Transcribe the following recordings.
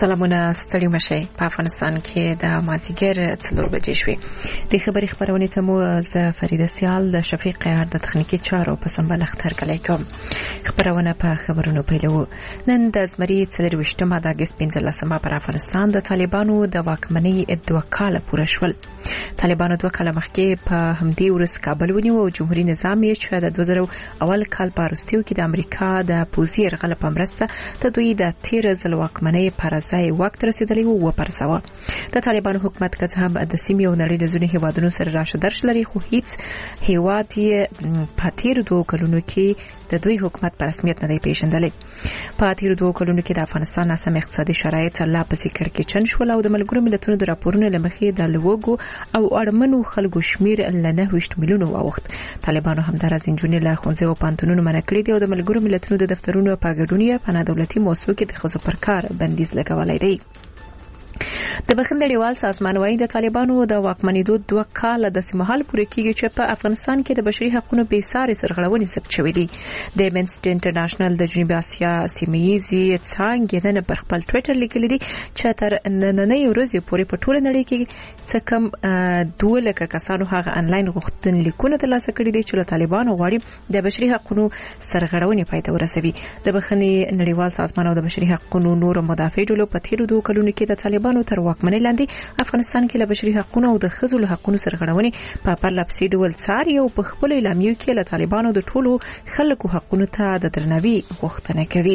سلامونه ستړي مشي په افغانستان کې د مازیګر 4 بجې شوې د خبري خبرونه ته مو ز فریده سیال د شفیق قهر د تخنیکی چارو په سمبل اختر کلی کوم خبرونه په خبرونو پیلو نن د زمري 23مه د اگست 15مه پر افغانستان د طالبانو د واکمنۍ 2 کال پوره شول. طالبانو 2 کال مخکې په همدې ورځ کابل ونیو او جمهوریت نظام یې چې د 2000 اول کال په روسیو کې د امریکا د پوزي یرغل په مرسته د دوی د 13 ځل واکمنۍ پر ځای وخت رسیدلی و پرسوه. د طالبانو حکومت که هم د سیمې او نړۍ د ځینو هیوادونو سره راشه درش لري خو هیڅ هیواد یې په تیر 2 کلونو کې د دوی حکومت په رسمیت نه دی پیژندلی. په تیر 2 کلونو کې د افغانستان ناسم اقتصادي شرایط لا پسې کړکېچن شول او د ملګرو ملتونو د راپورونو لمخې د لوګو او اړمنو خلکو شمیر ل 9 میلیونو واوښت. طالبانو همدارس انجونې له ښوونځي او پانتونونو منع کړي دي او د ملګرو ملتونو د دفترونو په ګډون یې په نادولتي موسسو کې د ښځو پر کار بندیز لګولای دی. د بخښندړیوال سازمان وايي د طالبانو د واکمنېدو 2 کال د سیمهال پورې کېږي چې په افغانستان کې د بشري حقوقو بې ساري سرغړونې ثبت شوې دي. د امنسټي انټرنیشنل د جنوبي اسیا سیمه‌یزي څانګې نن پر خپل ټوئیټر لیکلي دي چې تر نننۍ ورځې پورې په ټوله نړۍ کې څه کم 2 لک کسانو هغه انلاین غوښتنلیکونه ترلاسه کړي دي چې له طالبانو غواړي د بشري حقوقو سرغړونې پای ته ورسوي. د بخښنې نړیوال سازمان او د بشري حقوقو نور مدافع ډلو په تیر 2 کلونو کې د طالبانو تر واکمنۍ لاندې افغانستان کې له بشري حقوقو او د ښځو له حقوقو سرغړونې په پرلپسې ډول څاري او په خپل اعلامیو کې له طالبانو د ټولو خلکو حقوقو ته د درناوي غوښتنه کوي.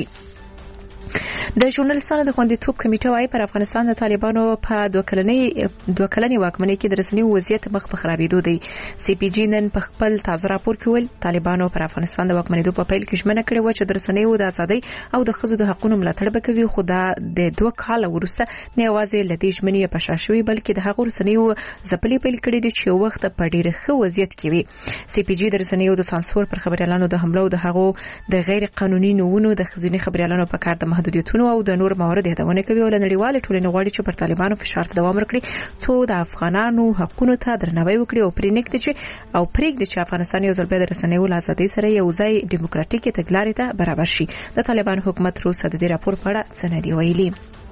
د ژورنالستانو د خوندیتوب کمیټه وايي پر افغانستان د طالبانو په 2 کلنې واکمنۍ کې د رسنۍ وضعیت مخ په خرابېدو دی. سی پی جی نن په خپل تازه راپور کې ویل طالبانو پر افغانستان د واکمنېدو په پیل کې ژمنه کړې و چې د رسنیو د ازادۍ او د ښځو د حقوقو ملاتړ وکوي خو دا د 2 کال وروسته نه یوازې لدې ژمنې په شا شوې بلکې د هغو رسنیو ځپلې پیل کړې دي چې وخت په ډېر ښه وضعیت کې وي. سی پی جی د رسنیو د سانسور پر خبريالانو د حمله او د هغو د غیر قانوني نوونو د خزینې خبريالانو په کار د محدودیتونو او د نور موارد هداونه کوي او نړیوال ټولنې غواړي چې پر طالبانو فشار دوام ورکړي څو د افغانانو حقوقو ته درناوی وکړي او پرېږدي چې افغانستان یو ځل بیا د رسنیو له ازادۍ سره یو ځای ډیموکراټیکي تګلارې ته برابر شي. د طالبان حکومت روسه د دې راپور په اړه څه نه دی ویلي.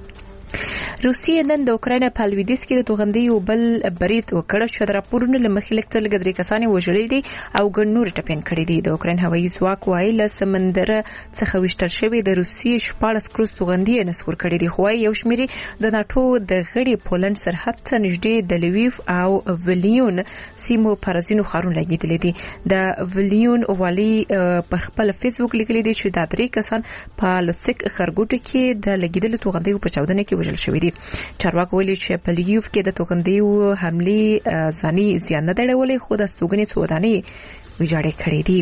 روسیه نن د اوکراین په لویدیځ کې د توغندیو بل برید وکړ چې د راپورونو لمخې لکه 3 کسان وژل دي او ګڼ نور ټپيان کړي دي. د اوکراین هوایي ځواک وايي له سمندر څخه وشتل شوی د روسیې 14 کروز توغندي نسور کړي دي خو یو شمیر د ناتو د غړي پولند سرحد ته نږدې د لویف او ویلیون سیمو پرزینو خارون لګیدل دي. د ویلیون والی پر خپل فیسبوک لیکلي دي چې د 3 کسان په لوتسک خرګوټ کې د لګیدل توغندي په چاودنه کې وژل شوی دي. چارواکو ویلي چې په لیوف کې د توغندیو حملې ځاني زیان نه درولې خو د ستوګنې څودانې ویجاړې کړې دي.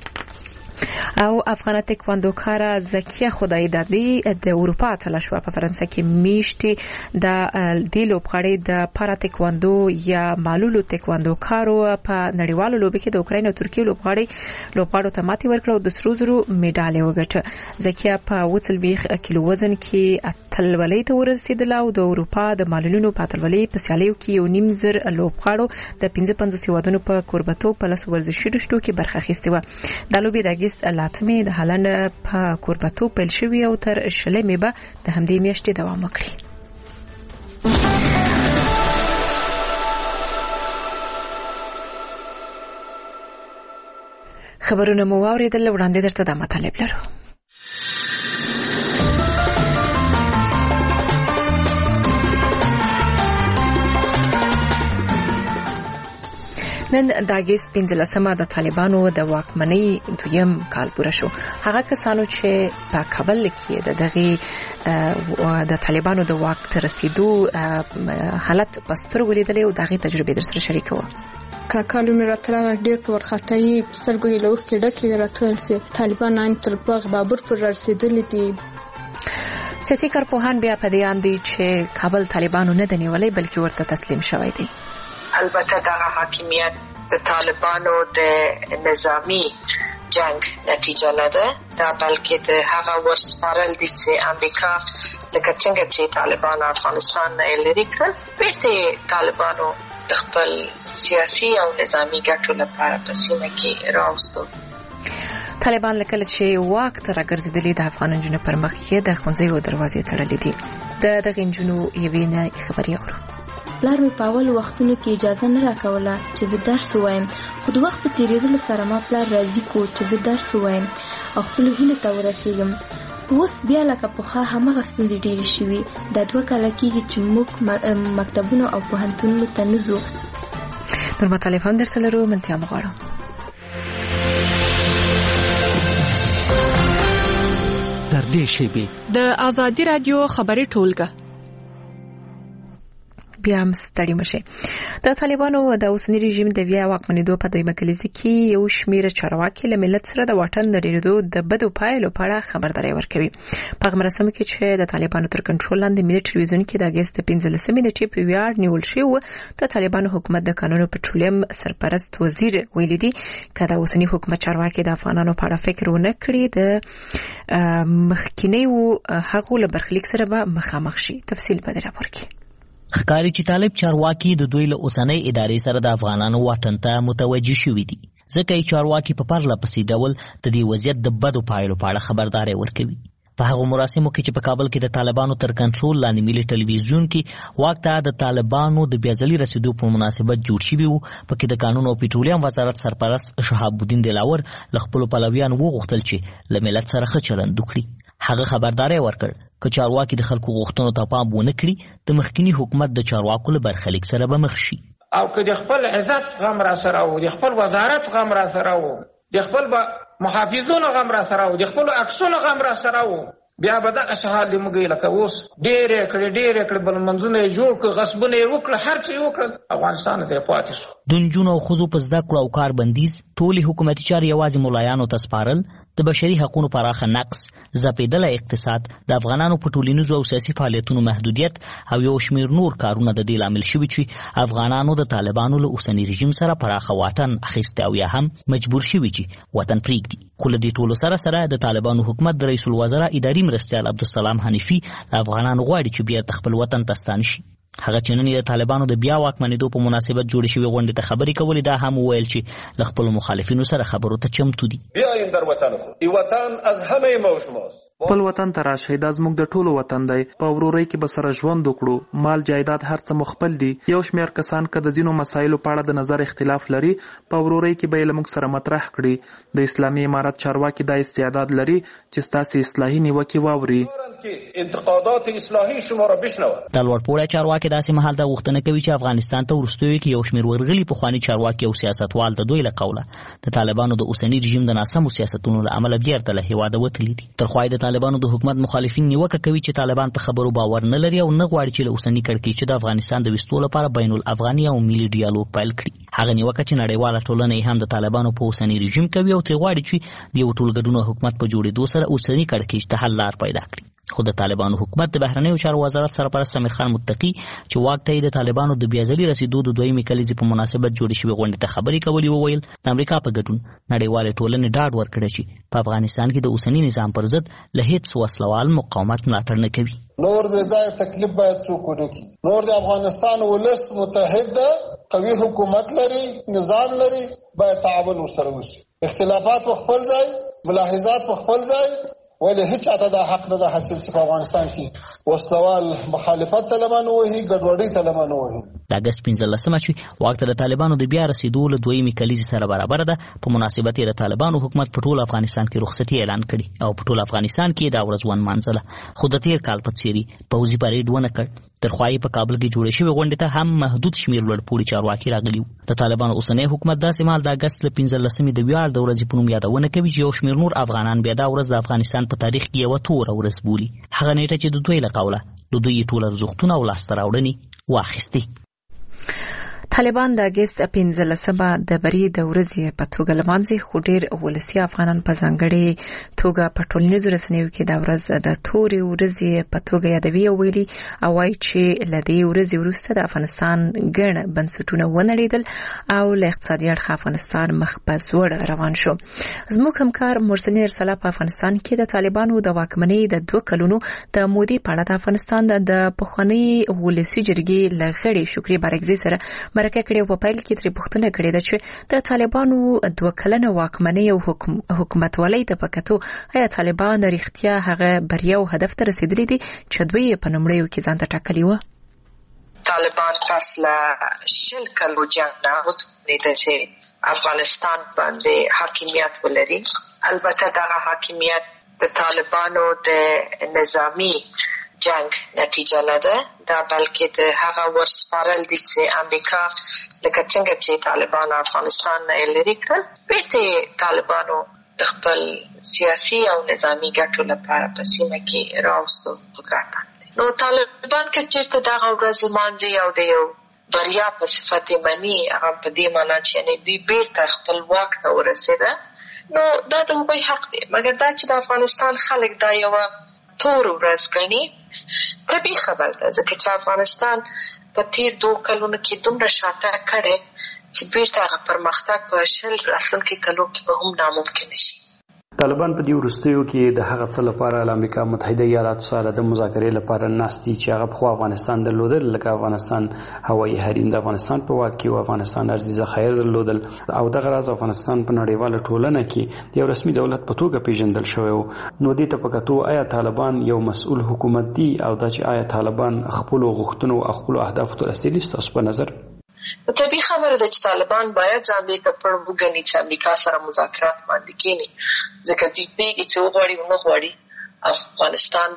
او افغان تکواندوکار زکیه خدای دادی د اروپا تلشوا په فرانسه کې میشتي د دې لوبغاړي د پارا تکواندو یا مالولو تکواندوکارو په نړیوالو لوبو کې د اوکراین او ترکیه لوبغاړو ته ماتې ورکړه او د سرو زرو میډالې وګټه. زکیه په 40 کیلو وزن کې اتلولۍ ته ورسېدله او د اروپا د مالولونو په اتلولۍ په سیالیو کې 1.5 زر لوبغاړو د 55 هیوادونو په کوربتو په لاسو ورزشي رشتو کې برخه اخیستې و. د لوبې د لاتمې د هالند په کوربتو پیل شوی او تر شلمې به د همدې میاشتې دوام وکړي. خبرونه مو واوریدل وړاندې درته د مطالب لرو. نن د اگست 15مه د طالبانو د واکمنۍ 2م کال پوره شو. هغه کسانو چې په کابل کې د دغه د طالبانو د واک تر رسیدو حالت پستر ولیدل او دغه تجربه در سره شریکوم. کاکالو مې راتله ډېر په ورخطایي سترګو یې لوخ کې ډکې راتول سي طالبان تر باغ بابر پر رسیدلي دي. سیاسي کارپوهان بیا په دې اندي چې کابل طالبانو نه دی نیولې بلکې ورته تسلیم شوی دی. البته دغه حاکمیت د طالبانو د نظامی جنگ نتیجه نه ده دا بلکې د هغه ورسپارل دي چې امریکا لکه څنګه چې طالبان افغانستان نه لري کړل بیرته طالبانو د خپل سیاسي او نظامی ګټو لپاره په سیمه کې راوستل. طالبان لکه چې واک ته راګرځېدلي د افغان جنونو پر مخ کې د ښوونځیو دروازې تړلې دي. دغه نجونو یوې نه خبرې اورو. پلار مې په اول وختونو کې اجازه نه راکوله چې زه درس ووایم، خو د وخت په تېرېدلو سره ما پلار راضي کړو چې زه درس ووایم او خپلو هیلو ته ورسېږم. اوس بیا لکه پخوا همغه ستونزې ډېرې شوي. دا 2 کاله کېږي چې موږ مکتبونو او پوهنتونونو ته نه ځو. نور مطالب هم درته لرو، منځیا مو غواړم. تر دې شیبې د آزادي رادیو خبري ټولګه بیا هم ستړي مشه. د طالبانو د اوسنی رژیم د بیا واکمنېدو په دویمه کلیزه کې یو شمېر چارواکي له ملت سره د واټن د ډېرېدو د بدو پایلو په اړه خبرداری ورکوي. په هغه مراسمو کې چې د طالبانو تر کنټرول لاندې ملي ټلویزیون کې د اګست 15 نیټې په ویاړ نیول شوی د طالبانو حکومت د قانون پټرولیم سرپرست وزیر ویلي دي کله اوسنی حکومت چارواکي د افغانانو په اړه فکر ونه کړي د مخکینیو هغو له برخلیک سره به مخامخ شي. تفصیل په دې راپور کې ښکاري چې طالب چارواکي د دوی له اوسنۍ ادارې سره د افغانانو واټن ته متوجه شوي دي، ځکه یې چارواکي په پرله پسې ډول د دې وضعیت د بدو پایلو په اړه خبرداری ورکوي. په هغو مراسمو کې چې په کابل کې د طالبانو تر کنټرول لاندې ملي ټلویزیون کې واک ته د طالبانو د بیا ځلي رسیدو په مناسبت جوړ شوي وو، پکې د قانون او پټرولیم وزارت سرپرست شهاب الدین دلاور له خپلو پلویانو وغوښتل چې له ملت سره ښه چلند وکړي. هغه خبرداری ورکړ که چارواکي د خلکو غوښتنو ته پام ونه کړي د مخکینی حکومت د چارواکو له برخلیک سره به مخ شي. او که د خپل عزت غم را سره وو، د خپل وزارت غم را سره وو، د خپل محافظونو غم را سره وو، د خپل عکسونو غم را سره وو، بیا به دغه شهال د موږ لکه اوس ډېرې کړې بل منځونه یې جوړ کړ، غصبونه یې وکړه، هر څه یې وکړل، افغانستان ته پاتې شو. د نجونو او ښځو په زده کړو او کار بندیز، ټولې حکومتي چارې یوازې ملایانو ته سپارل، د بشري حقوقو پراخه نقص، ځپېدلی اقتصاد، د افغانانو په ټولنیزو او سیاسي فعالیتونو محدودیت او یو شمېر نور کارونه د دې لامل شوي چې افغانانو د طالبانو له اوسني رژیم سره پراخه واټن اخیستی او یا هم مجبور شوي چې وطن پرېږدي. خو له دې ټولو سره د طالبانو حکومت د رئیس الوزرا اداري مرستیال عبدالسلام حنیفي افغانانو غواړي چې بیرته خپل وطن ته ستانه شي. هغه چې نن د طالبانو د بیا واکمنېدو په مناسبت جوړې شوې غونډې ته خبرې کولې، دا هم وویل چې له خپلو مخالفینو سره خبرو ته چمتو دي. بیاین در وطن خود، ای وطن از همه ما شماست. خپل وطن ته راشئ، دا زموږ د ټولو وطن دی. په ورورۍ کې به سره ژوند وکړو. مال جایداد هر څه مو خپل دي. یو شمېر کسان که د ځینو مسایلو په اړه د نظر اختلاف لري، په ورورۍ کې به یې له موږ سره مطرح کړي. د اسلامي امارت چارواکي دا استعداد لري چې ستاسې اصلاحي نیوکې واوري. انتقادات اصلاحي شما را بشنوه. د لوړپوړی چارواکي داسې مهال دا غوښتنه کوي چې افغانستان ته وروستیو کې یو شمېر ورغلي پخواني چارواکي او سیاستوال د دوی له قوله د طالبانو د اوسني رژیم د ناسمو سیاستونو له امله بیرته له هېواده وتلي دي. تر خوا یې د طالبانو د حکومت مخالفین نیوکه کوي چې طالبان په خبرو باور نه لري او نه غواړي چې له اوسني کړکېچه د افغانستان د ویستو لپاره بین الافغاني او ملي ډیالوګ پیل کړي. هغه نیوکه چې نړیواله ټولنه یې هم د طالبانو په اوسني رژیم کوي او ترې غواړي چې د یو ټولګډون حکومت په جوړېدو سره اوسني کړکېچ ته حل لار پیدا کړي. خو د طالبانو حکومت د بهرنیو چارو وزارت سرپرست امیر خان متقي چې واک ته یې د طالبانو د بیا ځلي رسیدو د دویمې کلیزې په مناسبت جوړې شوې غونډې ته خبرې کولې، وویل د امریکا په ګډون نړیوالې ټولنې ډاډ ورکړی چې په افغانستان کې د اوسني نظام پر ضد له هېڅ وسلوال مقاومت ملاتړ نه کوي. نور بې ځایه تکلیف باید څوک ونه کړي. نور د افغانستان ولس متحد ده، قوي حکومت لري، نظام لري، باید تعاون ورسره وشي. اختلافات په خپل ځای، ملاحظات په خپل ځای، ولی هیڅ چاته دا حق نه ده حاصل چې په افغانستان کې وسلوال مخالفت ته لمن ووهي، ګډوډۍ ته لمن ووهي. د اګست 15 چې واک ته د طالبانو د بیا رسیدو له دویمې کلیزې سره برابره ده، په مناسبت یې د طالبانو حکومت په ټول افغانستان کې رخصتي اعلان کړي او په ټول افغانستان کې دا ورځ ونمانځله. خو د تېر کال په څېر پوځي پریډ ونه کړ. تر خوا یې په کابل کې جوړې شوې غونډې ته هم محدود شمېر لوړپوړي چارواکي راغلي وو. د طالبانو اوسنی حکومت داسې مهال د اګست له 15 د ویاړ د ورځې په نوم یادونه کوي چې یو شمېر نور افغانان بیا دا ورځ د افغانستان په تاریخ کې یوه توره ورځ بولي. هغه نیټه چې د دوی له قوله د دوی ټول ارزښتونه او لاسته راوړنې واخیستې. طالبان د اګست 15 د بری د ورځې په توګه لمانځي، خو ډېر ولسي افغانان په ځانګړې توګه په ټولنیزو رسنیو کې د ورځ د تورې ورځې په توګه یادوي او ویلي او وایي چې له دې ورځې وروسته د افغانستان ګڼ بنسټونه ونړېدل او له اقتصادي اړخه افغانستان مخ په ځوړ روان شو. زموږ همکار مرسنی ارسلا په افغانستان کې د طالبانو د واکمنۍ د 2 کلونو د مودې په اړه د افغانستان د پخواني ولسي جرګې له غړي شکري بارګزي سره مرکه کړي په پیل کې تر پوښتنه کړې ده چې د طالبانو 2 کلنه واکمنۍ او حکومتولۍ د پکتو آیا طالبان رښتیا هغه بریا او هدف ته رسیدلي دي چې دوی په نمړیو کې ځان ته ټاکلي و؟ طالبان فاصله شل کلو جنگ نه وتوانیده چې افغانستان باندې حاکمیت ولري. البته دغه حاکمیت د طالبانو د نظامی جنگ نتیجه نه ده، دا بلکې د هغه ورسپارل دي چې امریکا لکه څنګه چې طالبان افغانستان نه لري کړل، بیرته طالبانو د خپل سیاسي او نظامی ګټو لپاره په سیمه کې راوستو قدرت باندې. نو طالبان کې چې دغه ورځ لمانځي او د یو بریا په صفت مني، هغه په دې معنی چې دوی بیرته خپل واک ته ورسېده، نو دا د هغوی حق دی. مګر دا چې د افغانستان خلک دا یو تور ورځ ګڼي طبیعي خبر ده، ځکه چې افغانستان په تیر 2 کلونو کې دومره شاته کړی چې بیرته هغه پرمختګ په 10 راتلونکي کلو کې به هم ناممکن شي. طالبان په دې وروستیو کې د هغه څه لپاره د امریکا متحده ایالاتو سره د مذاکرې لپاره ناستي چې هغه په افغانستان درلودل، لکه افغانستان هوایي حریم د افغانستان په واک کې او افغانستان ارضي ذخایر درلودل، او دغه راز افغانستان په نړیواله ټولنه کې د یو رسمي دولت په توګه پیژندل شوی و. نو دې ته پکتو آیا طالبان یو مسؤل حکومت دي او دا چې آیا طالبان خپل غوښتنو او خپل اهدافو ته رسیدلي ستاسو په نظر؟ طبیعي خبره ده چې طالبان باید ځان دې ته پړ وګڼي چې امریکا سره مذاکرات باندې کېني، ځکه دوی پوهېږي چې وغواړي او نه غواړي افغانستان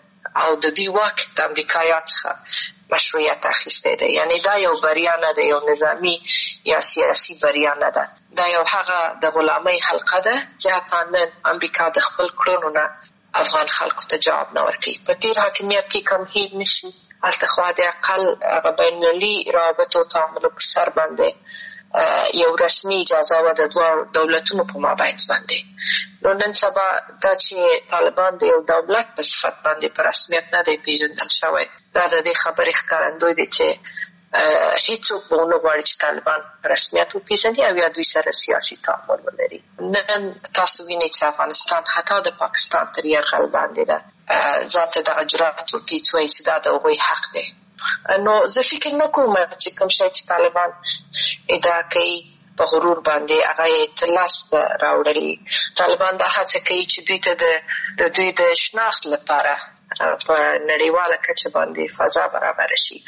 او د دوی واک د امریکایانو څخه مشروعیت اخیستی دی. یعنې دا یو بریا نه ده، یو نظامي یا سیاسي بریا نه ده، دا یو هغه د غلامۍ حلقه ده چې حتی نن امریکا د خپل کړنو نه افغان خلکو ته جواب نه ورکوي. په تیر حاکمیت کې کم هېر نه شي، هلته خو د اقل هغه بینالمللي روابطو تعاملو په سر باندې یو رسمي اجازه وه د 2 دولتونو په مابینځ باندې. نو نن سبا دا چې طالبان د یو دولت په صفت باندې په رسمیت نه دی پیژندل شوی، دا د دې خبرې ښکارندوی دی چې هیڅوک به ونه غواړي چې طالبان په رسمیت وپیژني او یا دوی سره سیاسي تعامل ولري. نن تاسو وینئ چې افغانستان حتی د پاکستان تر یرغل باندې ده، ذات دغه جرأت وکړي چې وایي چې دا د هغوی حق دی. نو زه فکر نه کوم چې کوم شی چې طالبان ادعا کوي په غرور باندې هغه یې ترلاسه راوړلي. طالبان دا هڅه کوي چې دوی ته د دوی د شناخت لپاره په نړیواله کچه باندې فضا برابر شي.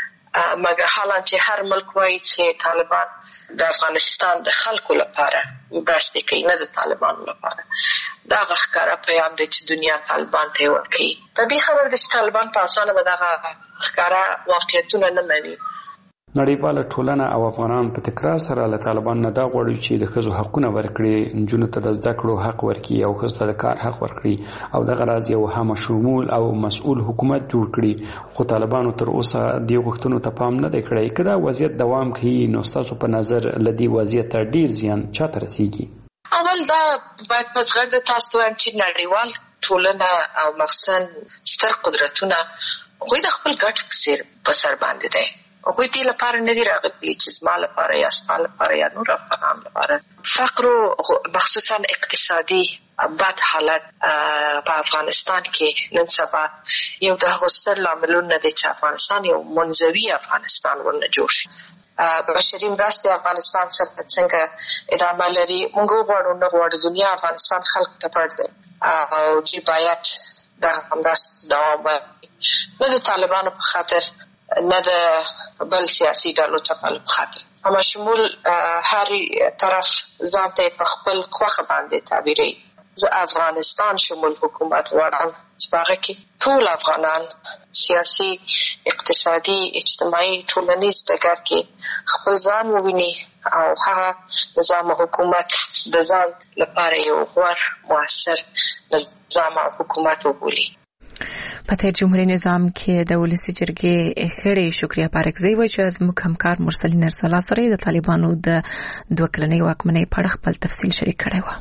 مګر حالا چې هر ملک وایي چې طالبان د افغانستان د خلکو لپاره مرستې کوي، نه د طالبانو لپاره، دا هغه ښکاره پیغام دی چې دنیا طالبان ته یې ورکوي. طبیعي خبره ده چې طالبان په اسانه به دغه ښکاره واقعیتونه نه مني. نړیواله ټولنه او افغانان په تکرار سره له طالبان نه دا غواړي چې د ښځو حقونه ورکړي، نجونو ته د زده کړو حق ورکړي او ښځو ته د کار حق ورکړي او دغه راز یو هم شمول او مسؤل حکومت جوړ کړي. خو طالبانو تر اوسه دې غوښتنو ته پام نه دی کړی. که دا وضعیت دوام کوي نو ستاسو په نظر له دې وضعیت ډېر زیان چاته رسیږي؟ اول دا باید په زغرده تاسو وایم چې نړیوال ټولنه او مخصوصا ستر قدرتونه هغوی د خپل ګټو په سر باندې دی. هغوی دې لپاره نه دي راغلي چې زما لپاره یا ستا لپاره یا نور افغانان لپاره. فقر مخصوصا اقتصادي بد حالت په افغانستان کې نن سبا یو د هغو ستر لاملونه دی چې افغانستان یو منزوي افغانستان ورنه جوړ شي. بشري مرستې افغانستان سره څنګه ادامه لري، موږ وغواړو نه غواړو، دنیا افغانستان خلکو ته پړ دی او دوی باید دغه مرستې دوام ورکړي، نه د طالبانو په خاطر نه د بل سیاسي ډلو چپل په خاطر. اما شمول هر طرف ځان ته په خپل خوښه باندې تعبیروي. زه افغانستان شمول حکومت غواړم چې په هغه کې ټول افغانان سیاسي، اقتصادي، اجتماعي، ټولنیز ډګر کې خپل ځان وویني او هغه نظام حکومت د ځان لپاره یو غوره مؤثر نظام حکومت وبولي. په تیر جمهوریت نظام کې د ولسي جرګې غړي شکریا پارکزی وایي چې زموږ همکار مرسلین ارسلا سره د طالبانو د 2 کلنۍ واکمنۍ په اړه خپل تفصیل شریک کړی و.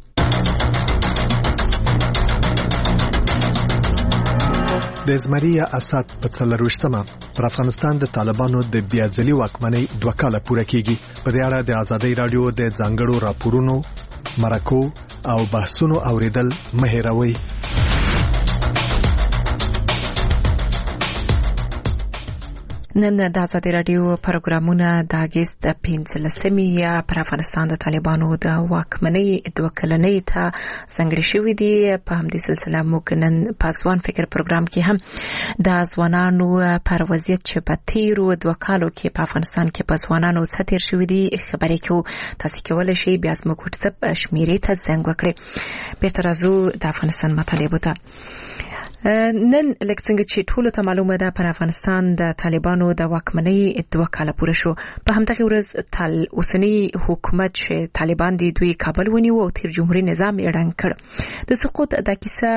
د زمري اسد په 24مه پر افغانستان د طالبانو د بیاځلي واکمنۍ 2 کاله پوره کیږي. په دې اړه د ازادۍ رادیو د ځانګړو راپورونو، مرکو او بحثونو اوریدل مه هېروئ. نن د آزادي رادیو پروګرامونه د اگست 15 پر افغانستان د طالبانو د واکمنۍ دوه کلنۍ ته څنګه شوې دي. په همدې سلسله موږ نن پاسوان فکر پروګرام کې هم د ځوانانو پر وضعیت چې په تیرو دوه کالو کې په افغانستان کې په ځوانانو څه تیر شوې دي خبرې کوو. تاسو کولای شئ بیا زموږ واتساپ شمیرې ته زنګ وکړئ. بیرته راځو د افغانستان مطالبو ته. نن لکه څنګه چې ټولو ته معلومه ده پر افغانستان د طالبانو د واکمنۍ 2 کاله پوره شو. په همدغه ورځ اوسنی حکومت چې طالبان دي دوی کابل ونیو او تیر جمهوریت نظام یې ړنګ کړ. د سقوط د کیسه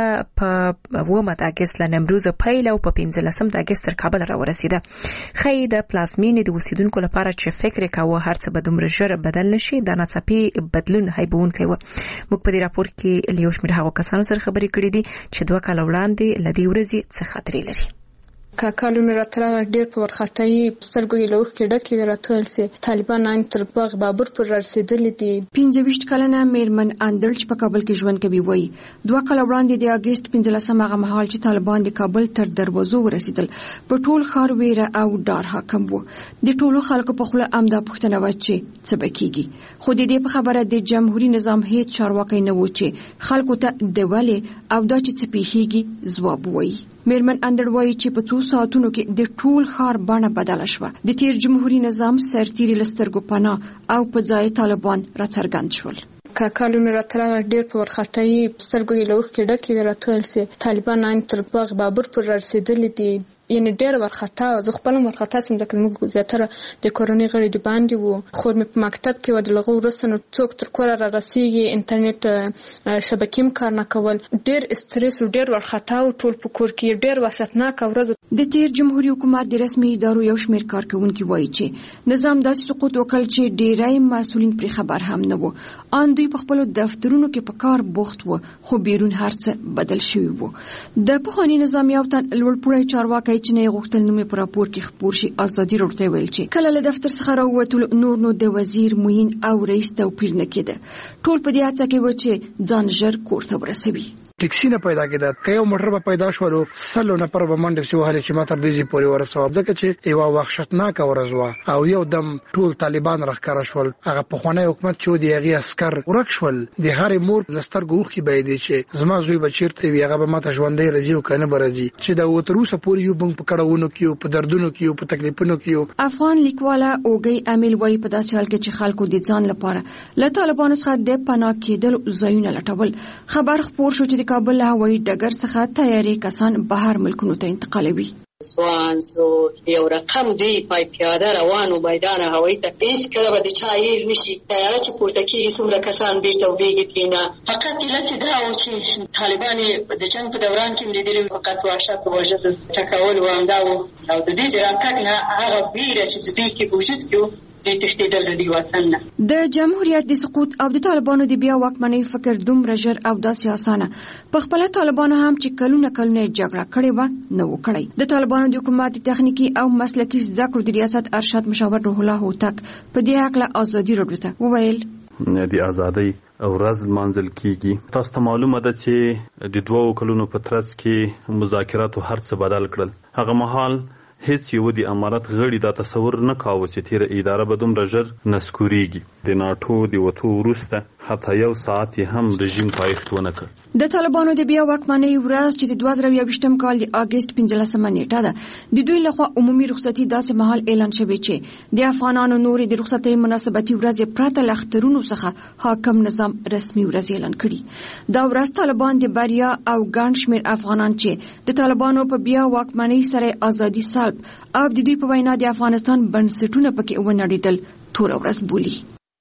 په 9 د اگست له نیمروز پیل او په 15 د اگست تر کابل را ورسیده. خې د پلازمینې د اوسیدونکو لپاره چې فکر کاوه هر څه به دومره ژر بدل نشي د ناڅاپي بدلون هیبونکی و. موږ په دې راپور کې له یو شمېر هغو کسانو سره خبرې کړې دي چې 2 کاله وړاندې لدی ورځي څه خاطرې لري. کاکالونه راتره ډیر په ورخطایي سترګو یې لوخ کې ډکې وراتول سي طالبان ان تر باغ بابر پر رسیدلې دي. 25 کلنه میرمن اندل چې په کابل کې ژوند کوي وایي 2 کال وړاندې د اگست 15 هغه مهال چې طالبان د کابل تر دروازو ورسیدل په ټول ښار ویره او ډار حاکم وو. د ټولو خلکو په خله امدا پښتنه و چې څه بکیږي. خو د دې په خبره د جمهوریت نظام هیڅ چارواکي نه و چې خلکو ته د ولې او دا چې څه پیږي ځواب وایي. میرمن اندر وایي چې په 2 ساعتونو کې د ټول ښار بڼه بدله شوه. د تیر جمهوریت نظام سرتیري لسترګو پناه او په ځای طالبان راڅرګند شول. کاکالونه راتره ډیر په ورخطایي سترګو یې لوخ کې ډکې وراتول سي طالبان ان تر باغ بابر پر رسیدلې دي. یعنی ډیر ورخطا زه خپل ورخطا سم د کوم زیاتره د کورونی غړي دی باندې وو. خو مې په مکتب کې ودلغه ورسنه څوک تر کور را رسیږي انټرنیټ شبکې کار نه کول ډیر استرس او ډیر ورخطا او ټول په کور کې ډیر وحشتناک ورځ. د تیر جمهوریت حکومت د رسمي ادارو یو شمېر کارکونکو وایي چې نظام داسې سقوط وکړ چې ډیرای مسؤلین پر خبر هم نه وو. ان دوی په خپل دفترونو کې په کار بوخت وو خو بیرون هرڅه بدل شوی وو. د پخوانی نظام یو تن لوړپوړی چارواکي چې نه غوښتل نومې پر راپور کې خبر شي ازادي ورته ویل چې کله له دفتر څخه راووتل نور نو د وزیر موین او رئیس توپیر نه کېده. ټول په دې هڅه کې و چې ځان ژر کور ته ورسوي. ټیکسي نه پیدا کېده که یو موټر به پیدا شو سلو نفر به منډه شي وهل چې ما تر دې پورې ورسو ځکه چې یو وحشتناک ورځ و او یو دم ټول طالبان راخکاره شول. هغه په خوانی حکومت چې دی هغه عسكر ورک شول. د هرې مور لسترګو خو به دی چې زما زوی بچیرته وي هغه به ماته ژوندۍ راځي او کنه برځي چې دا وتروسه پورې یو بنګ پکړهونو کیو په دردونو کیو په تکلیفونو کیو. افغان لیکواله اوګي امیل وای په داسې حال کې چې خلکو د ځان لپاره له طالبانو څخه د پناه کېدل ځایونه لټول. خبر خبر شو چې د کابل هوایي ډګر څخه تیاری کسان بهر ملکونو ته انتقالوي. سوان سو یو رقم دی پای پیاده روانو میدان هوایی ته هیڅ کله به د چایل نشي تیاره چې پورته کېږي څومره کسان بیرته وبېږي نه فقط علت دا و چې طالبان د جنگ په دوران کې ملیدلي فقط وحشت او وژل ټکول و همدا و او د دې د راتګ نه هغه بیره چې د دې کې وجود کې د تښتېدل د دې وطن نه. د جمهوریت د سقوط او د طالبانو د بیا واکمنۍ فکر دومره ژر او داسې اسانه په خپل طالبانو هم چې کلونه جګړه کړې و نه وکړي. د طالبانو د حکومت تخنیکی او مسلکي زده کړو د ریاست ارشد مشاور روح الله هوتک په دې حق ازادي راډیو ته وویل د ازادۍ ورځ منځل کیږي. تاسو ته معلومه ده چې د 2 کلونو په ترڅ کې مذاکرات هر څه بدل کړل. هغه مهال هیڅ یو د امارات غړي دا تصور نه کاوه چې تیر اداره به دومره ژر نسکوريږي. د ناتو د وټو وروسته حتی یو ساعت هم رژیم پایښت ونه کړ. د طالبانو د بیا واکمنۍ ورځ چې د 2023م کال د اگست 15 نیټه ده د دوی لخوا عمومي رخصتي داسې مهال اعلان شوی چې د افغانانو نور د رخصتي مناسبتي ورځ پرته لخترونو څخه حاکم نظام رسمي ورځ اعلان کړي. دا ورځ طالبان د بریا او ګڼ شمېر افغانان چې د طالبانو په بیا واکمنۍ سره ازادي سلب او د دوی په وینا د افغانستان بنسټونه پکې ونړېدل تور ورځ بولي.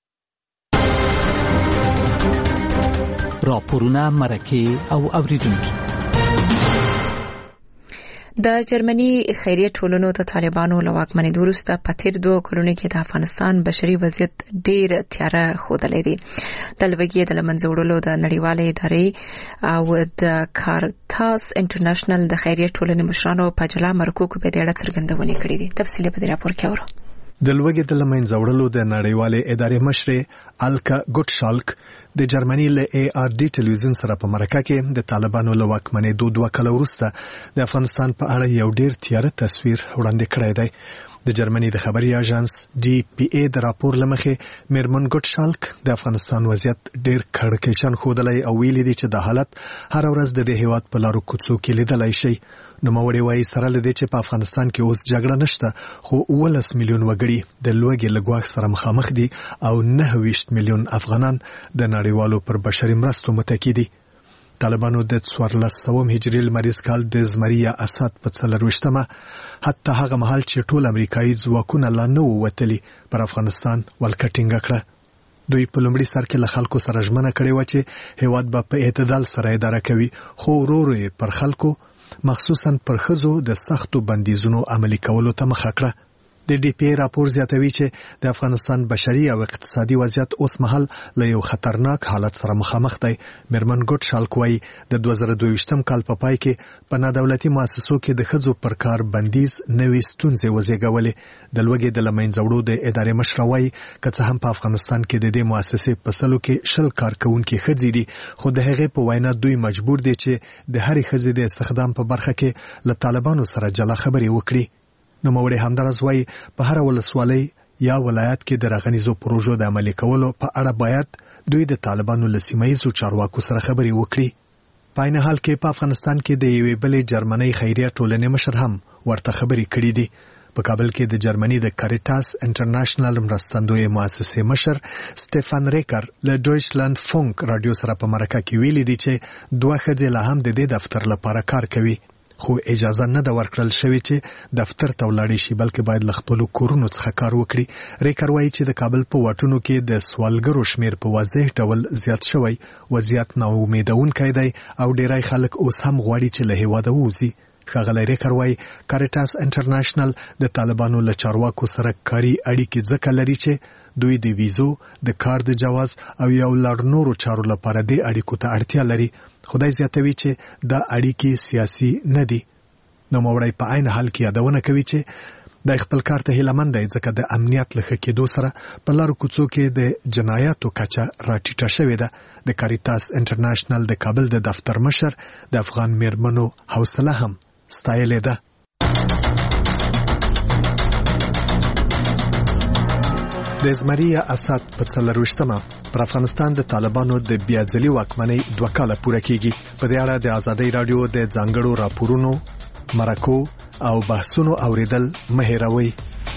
راپورونه مرکه او اوریدونکو. د جرمني خیریه ټولنو د طالبانو له واکمنۍ وروسته په تیر 2 کلونو کې د افغانستان بشري وضعیت ډیر تیاره ښودلی دی. د لوګي د لمنځه وړلو د نړیوالې ادارې او د کارتاس انټرنیشنل د خیریه ټولنې مشرانو په جلا مرکو کې په دې اړه څرګندونه کړې دي. تفصیل په دې راپور کې اورو. د لوګي د لمنځه وړلو د نړیوالې ادارې مشر الکا ګوټشالک د جرمني له ARD ټلویزیون سره په مرکه کې د طالبانو له واکمنۍ 2 کال وروسته د افغانستان په اړه یو ډیر تیاره تصویر وړاندې کړی دی. د جرمني د خبري اژانس DPA د راپور لمخې میرمن ګوټشالک د افغانستان وضعیت ډیر کړکېچن ښودلی او ویلي دي چې د حالت هر ورځ د دې هیواد په لارو کوڅو کې لیدلای شي. نوموړي وایي سره له دې چې په افغانستان کې اوس جګړه نشته خو 11 میلیون وګړي د لوږې له ګواښ سره مخامخ دي او 29 میلیون افغانان د نړیوالو پر بشري مرستو متکی دي. طالبانو د 1400 هجري لمریز کال د زمري اسد په 24مه حتی هغه مهال چې ټول امریکایي ځواکونه لا نه ووتلي پر افغانستان ولکټینګ کړه. دوی په لومړي سر کې له خلکو سره ژمنه کړې و چې هیواد به په اعتدال سره اداره کوي خو ورو پر خلکو مخصوصا پر ښځو د سختو بندیزونو عملي کولو ته مخه کړه. د DPA راپور زیاتوي چې د افغانستان بشري او اقتصادي وضعیت اوس مهال له یو خطرناک حالت سره مخامخ دی. میرمن ګوټشالک وایي د 2022م کال په پای کې په نادولتي مؤسسو کې د ښځو پر کار بندیز نوې ستونزې وزېږولې. د لوږې د له منځه وړو د ادارې مشره وایي که څه هم په افغانستان کې د دې مؤسسې په سلو کې 10 کارکوونکي ښځې دي خو د هغې په وینا دوی مجبور دي چې د هرې ښځې د استخدام په برخه کې له طالبانو سره جلا خبرې وکړي. نوموړي همدارس وایي په هر ولسوالۍ یا ولایت کې د راغنیزو پروژو د عملي کولو په اړه باید دوی د طالبانو له سیمه‌ییزو چارواکو سره خبرې وکړي. په عین حال کې په افغانستان کې د یوې بلې جرمنۍ خیریه ټولنې مشر هم ورته خبرې کړې دي. په کابل کې د جرمني د کاریټاس انټرنیشنل مرستندوی مؤسسې مشر سټيفن ریکر له ډویچلند فونک رادیو سره په مرکه کې ویلي دي چې 2 ښځې لا هم د دې دفتر لپاره کار کوي خو اجازه نه ده ورکړل شوې چې دفتر ته ولاړ شي بلکې باید له خپل کورونو څخه کار وکړي. ریکر وایي چې د کابل په واټونو کې د سوالګرو شمیر په واضح ډول زیات شوی وضعیت ناامیدونکی دی او ډیری خلک اوس هم غواړي چې له هیواده ووځي. ښاغلی ریکر وایي کاریټاس انټرنیشنل د طالبانو له چارواکو سره کاري اړیکې ځکه لري چې دوی د ویزو د کار د جواز او یو لړ نورو چارو لپاره د اړیکو ته اړتیا لري. خدای زیاتوي چې دا اړیکې سیاسي نه دي. نوموړی په عین حال کې یادونه کوي چې د خپل کار ته هیلهمند دی ځکه د امنیت له ښه کېدو سره په لارو کوڅو کې د جنایاتو کچه راټیټه شوې ده. د کاریټاس انټرنیشنل د کابل د دفتر مشر د افغان میرمنو حوصله هم ستایلې ده. د زمري اسد په 24مه پر افغانستان د طالبانو د بیاځلي واکمنۍ 2 کاله پوره کیږي. په دې اړه د ازادۍ رادیو د ځانګړو راپورونو مرکو او بحثونو اوریدل مهیروي.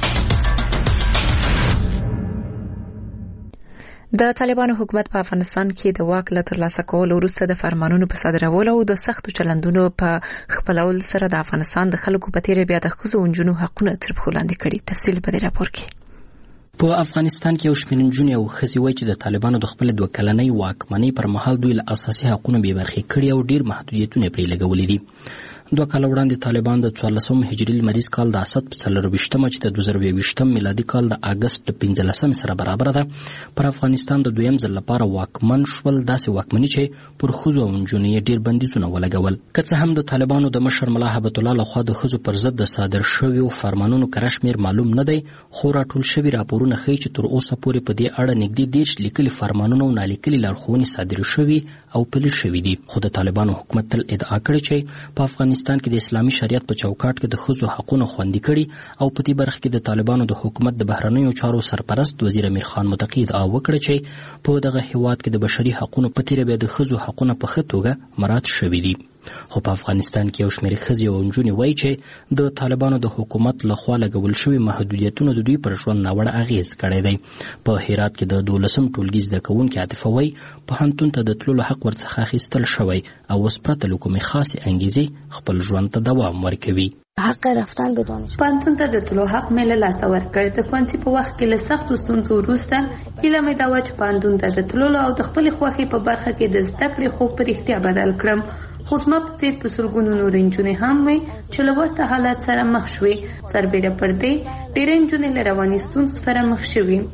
د طالبانو حکومت په افغانستان کې د واک له ترلاسه کولو وروسته د فرمانونو په صادرولو او د سختو چلندونو په خپلول سره د افغانستان د خلکو په تیر بیا د ښځو او نجونو حقونه تر پښو لاندې کړي. تفصیل په دې راپور کې. په افغانستان کې یو شمېر نجونې او ښځې وایي چې د طالبانو د خپل 2 کلنۍ واکمنۍ پر مهال دوی له اساسي حقونو بې برخې کړي او ډیر محدودیتونه پرې لګولي دي. 2 کال وړاندې طالبان د 1400 هجري لمریز کال د اسد په 24مه چې د 2022 میلادي کال د اگست 15 سره برابر ده پر افغانستان د دویم ځل لپاره واکمن شول. داسې واکمني چې پر ښځو او نجونو ډیر بندیزونه ولګول. که څه هم د طالبانو د مشر ملا هبت الله لخوا د ښځو پر ضد د صادر شویو فرمانونو کره شمیر معلوم نه دی خو راټول شوي راپورونه ښیي چې تر اوسه پورې په دې اړه نږدې 10 لیکلي فرمانونه او نالیکلي لارښوونې صادر شوي او پلي شوي دي. خو د طالبانو حکومت تل ادعا کړې چې په افغانستان کې د اسلامي شریعت په چوکاټ کې د ښځو حقونه خوندي کړي او په دې برخه کې د طالبانو د حکومت د بهرنیو چارو سرپرست وزیر امیر خان متقی ادعا وکړه چې په دغه هیواد کې د بشري حقونو په تیر بیا د ښځو حقونه په ښه توګه مراعات شوي دي. خو په افغانستان کې یو شمېر ښځې او نجونې وایي چې د طالبانو د حکومت لخوا لګول شوي محدودیتونو د دوی پر ژوند ناوړه اغېز کړی دی. په هرات کې د 12م ټولګي زده کوونکې عاطفه وایي پوهنتون ته د تللو حق ورڅخه اخیستل شوی او اوس پرته له کومې خاصې انګیزې خپل ژوند ته دوام ورکوي. حق رفتن به دانشگاه پوهنتون ته د تللو حق مې له لاسه ورکړ. د ښوونځي په وخت کې له سختو ستونزو وروسته هیله مې دا وه چې پوهنتون ته د تللو او د خپلې خوښې په برخه کې د زده کړې خوب په رښتیا بدل کړم. خو زما په څېر په سلګونو نورې نجونې هم وي چې له ورته حالت سره مخ شوې. سربیره پر دې ډېرې نجونې له رواني ستونزو سره مخ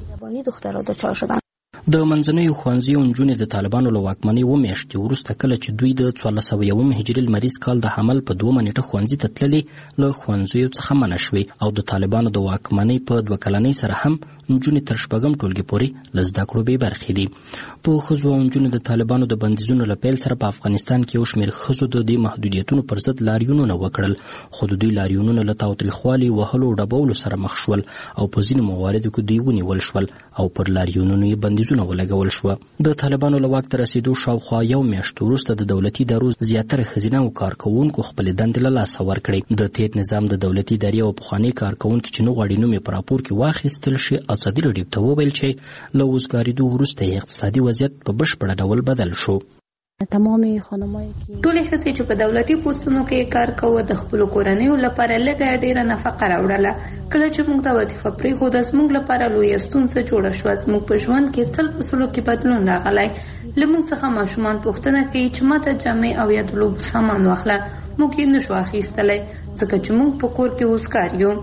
شوې. د منځنیو ښوونځیو نجونې د طالبانو له واکمنۍ 2 میاشتې وروسته کله چې دوی د 1401 هجري لمریز کال د حمل په 2 نیټه ښوونځي ته تللې له ښوونځیو څخه منع شوې او د طالبانو د واکمنۍ په 2 کلنۍ سره هم نجونې تر 8م ټولګي پورې له زده کړو بې برخې دي. په ښځو او نجونو د طالبانو د بندیزونو له پیل سره په افغانستان کې یو شمېر ښځو د دې محدودیتونو پر ضد لاریونونه وکړل، خو د دوی لاریونونه له تاوتریخوالي، وهلو او ډبولو سره مخ شول او په ځینو مواردو کې دوی ونیول شول او پر لاریونونو یې بندیزونه ولګول شوه. د طالبانو له واک ته رسېدو شاوخوا یو میاشت وروسته د دولتي ادارو زیاتره ښځینه او کارکوونکو خپلې دندې له لاسه ورکړې. د تېر نظام د دولتي ادارې او پخواني کارکوونکي چې نه غواړي نوم یې په راپور کې واخیستل شي، ازادي راډیو ته وویل چې له وزګارېدو وروسته یې اقتصادي وضعیت په بشپړه ډول بدل شو. ټولې ښځې چې په دولتي پوستونو کې کار کوي د خپلو کورنیو لپاره لږه ډېره نفقه راوړله. کله چې موږ د وظیفه پرېښوده زموږ لپاره لویه ستونزه جوړه شوه. زموږ په ژوند کې 100% کې بدلون راغلی. له موږ څخه ماشومان پوښتنه کوي چې ماته جامې او یا د لوبو سامان واخله. موږ یې نشو اخیستلی ځکه چې موږ په کور کې وزګار یو.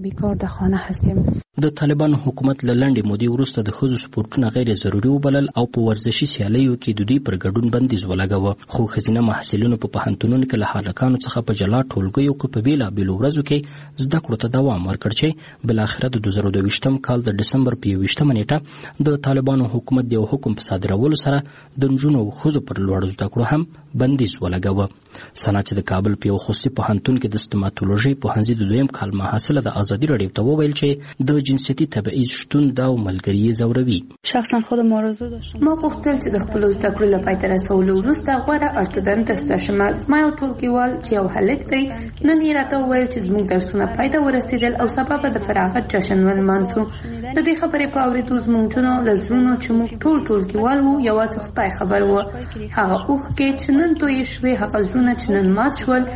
د طالبانو حکومت له لنډې مودې وروسته د ښځو سپورټونه غیر ضروري وبلل او په ورزشي سیالیو کې د دوی پر ګډون بندیز ولګاوه. خو ښځینه محصلینو په پوهنتونونو کې له هلکانو څخه په جلا ټولګیو کې په بېلابېلو ورځو کې زده کړو ته دوام ورکړ چې بالاخره د 2022 کال د ډسمبر په 21 نیټه د طالبانو حکومت د یو حکم په صادرولو سره د نجونو او ښځو پر لوړو زده کړو هم بندیز ولګاوه. سنا چې د کابل په یو خصوصي پوهنتون کې د ستماتولوژي پوهنځي د 2م کال محصله د ازادي راډیو ته وویل چې د جنسیتي تبعیض شتون دا او ملګري زوروي. شخصا خودم آرزو داشتم. ما غوښتل چې د خپلو زده کړو له پای ته رسولو وروسته غوره ارتودنټسټه شم. زما یو ټولګیوال چې یو هلک دی نن یې راته وویل چې زموږ درسونه پای ته ورسېدل او سبا به د فراغت جشن ولمانځو. د دې خبرې په اورېدو زموږ نجونو له زړونو چې موږ ټول ټولګیوال وو یوازې خدای خبر وو. هغه اوښکې چې نن تویې شوې، هغه زړونه چې نن مات شول.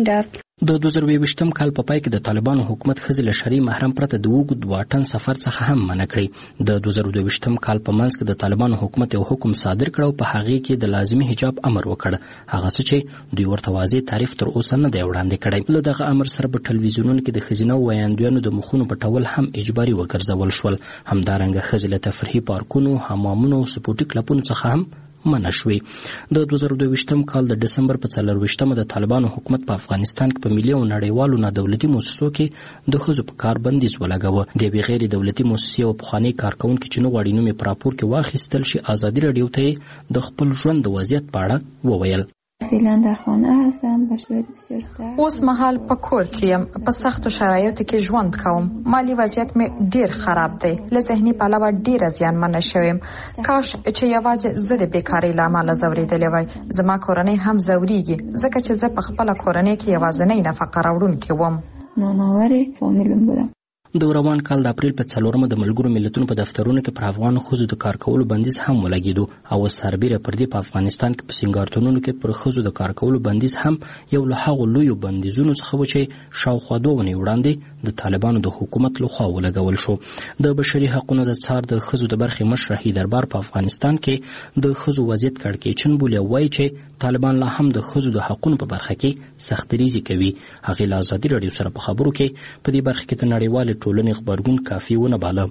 د 2022 کال په پای کې د طالبانو حکومت ښځې له شرعي محرم پرته د اوږد واټن سفر څخه هم منع کړی. د 2022 کال په منځ کې د طالبانو حکومت یو حکم صادر کړ او په هغې کې د لازمي حجاب امر وکړ، هغه څه چې دوی ورته واضح تعریف تر اوسه نه دی وړاندې کړی. له دغه امر سره په ټلویزیونونو کې د ښځینه ویاندویانو د مخونو پټول هم اجباري وګرځول شول. همدارنګه ښځې له تفریحي پارکونو، حمامونو او سپورټي کلبونو څخه هم منع شوې. د 2022 کال د ډسمبر په 24مه د طالبانو حکومت په افغانستان کې په ملي او نړیوالو نادولتي مؤسسو کې د ښځو په کار بندیز ولګاوه. د یوې غیر دولتي مؤسسې او پخواني کارکوونکي چې نه غواړي نوم یې په راپور کې واخیستل شي، ازادي راډیو ته د خپل ژوند د وضعیت په اړه وویل. فعلا در خانه هستم به صورت بسیار سخت. اوس مهال په کور کې یم، په سختو شرایطو کې ژوند کوم. مالی وضعیت مې ډیر خراب دی. له ذهني پلوه ډیره زیانمنه شوم. کاش چې یوازې زه د بیکارۍ له امله ځورېدلې وای. زما کورنۍ هم ځورېږي ځکه چې زه په خپله کورنۍ کې یوازینۍ نفقه راوړونکې وم. نانوارې فامیلم بودم. د روان کال د اپریل په 4مه د ملګرو ملتونو په دفترونو کې پر افغانو ښځو د کار کولو بندیز هم ولګېدو او سربیره پر دې په افغانستان کې په سینګارتونونو کې پر ښځو د کار کولو بندیز هم یو له هغو لویو بندیزونو څخه و چې شاوخوا 2 اونۍ وړاندې د طالبانو د حکومت لخوا ولګول شو. د بشري حقونو د څار د ښځو د برخې مشر رهیدربار په افغانستان کې د ښځو وضعیت کړکېچن بولي او وایي چې طالبان لا هم د ښځو د حقونو په برخه کې سختریزي کوي. هغې له ازادي راډیو سره په خبرو کې په دې برخه کې د نړیوالې ټولنې خبرګون کافي ونه باله.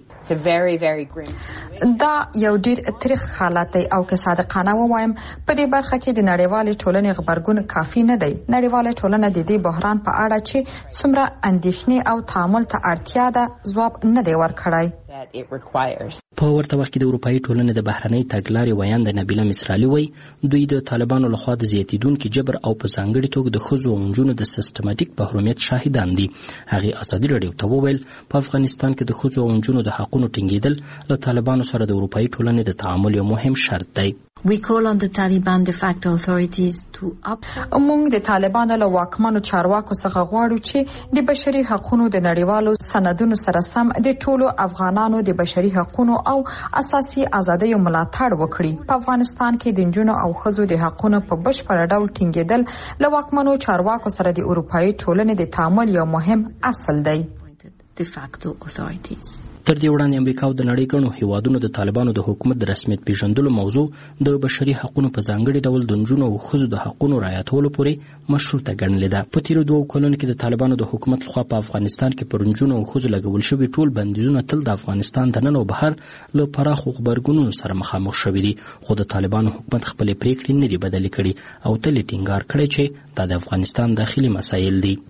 دا یو ډیر تریخ حالت دی او که صادقانه ووایم په دې برخه کې د نړیوالې ټولنې خبرګون کافي نه دی. نړیواله ټولنه د دې بحران په اړه چې څومره اندېښنې او تعامل ته اړتیا ده ځواب نه دی ورکړی. په ورته وخت کې د اروپایي ټولنې د بهرنۍ تګلارې ویاند نبیله مصرالي وایي دوی د طالبانو لخوا د زیاتیدونکي جبر او په ځانګړي توګه د ښځو او نجونو د سیستماتیک محرومیت شاهدان دي. هغې ازادي راډیو ته وویل په افغانستان کې د ښځو او نجونو د حقونو ټینګېدل له طالبانو سره د اروپایي ټولنې د تعامل یو مهم شرط دی. We call on the Taliban de facto authorities to موږ د طالبانو له واکمنو چارواکو څخه غواړو چې د بشري حقوقو د نړیوالو سندونو سره سم د ټولو افغانانو د بشري حقوقو او اساسي ازادیو ملاتړ وکړي. په افغانستان کې د نجونو او ښځو د حقوقو په بشپړ ډول ټینګېدل له واکمنو چارواکو سره د اروپایي ټولنې د تعامل یو مهم اصل دی. de facto authorities. تر دې وړاندې امریکا او د نړۍ ګڼو هیوادونو د طالبانو د حکومت د رسمیت پیژندلو موضوع د بشري حقوقو په ځانګړي ډول د نجونو او ښځو د حقوقو رعایتولو پورې مشروطه ګڼلې ده. په تیرو 2 کلونو کې د طالبانو د حکومت لخوا په افغانستان کې پر نجونو او ښځو لګول شوي ټول بندیزونه تل د افغانستان دننه او بهر له پراخو غبرګونونو سره مخامخ شوي دي. خو د طالبانو حکومت خپلې پریکړې نه دي بدلې کړي او تل یې ټینګار کړی چې دا د افغانستان داخلي مسایل دي.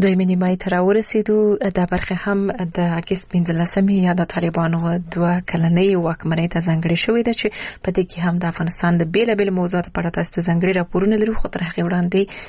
دویمه نیمه ته راورسېدو. د برخه هم د اگست 15 یا د طالبانو 2 کلنۍ واکمنۍ ته ځانګړې شوې ده چې په دې کې هم د افغانستان د بیلابېل موضوعاتو په اړه تاسو ته ځانګړي راپورونه لرو، خو تر هغې وړاندې